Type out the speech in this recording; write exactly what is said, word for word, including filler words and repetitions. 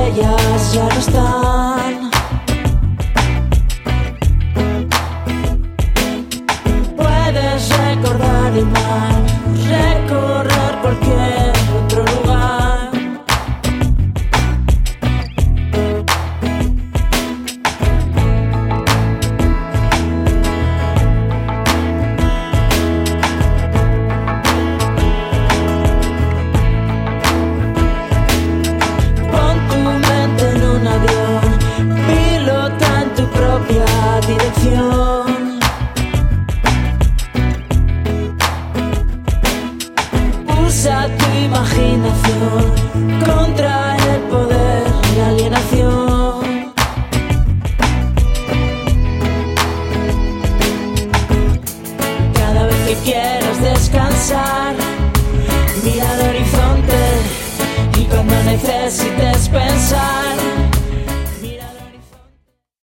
estrellas ya no están. Puedes recordar el mar, recorrer cualquier otro lugar. Pon tu mente en un avión, pilota en tu propia dirección. Usa tu imaginación contra el poder y la alienación. Cada vez que quieras descansar, mira al horizonte, y cuando necesites pensar,